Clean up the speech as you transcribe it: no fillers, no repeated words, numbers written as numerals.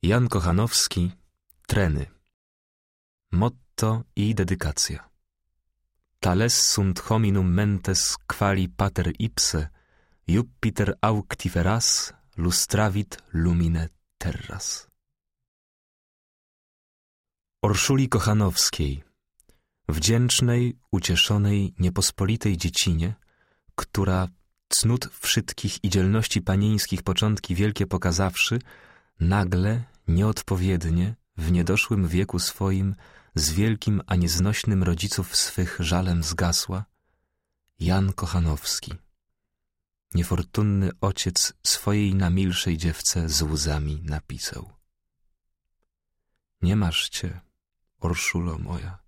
Jan Kochanowski, Treny. Motto i dedykacja. Tales sunt hominum mentes quali pater ipse, Jupiter auctiferas lustravit lumine terras. Orszuli Kochanowskiej, wdzięcznej, ucieszonej, niepospolitej dziecinie, która cnót wszystkich i dzielności panieńskich początki wielkie pokazawszy, nagle, nieodpowiednie, w niedoszłym wieku swoim, z wielkim, a nieznośnym rodziców swych żalem zgasła, Jan Kochanowski, niefortunny ojciec swojej namilszej dziewce z łzami napisał: Nie masz cię, Orszulo moja,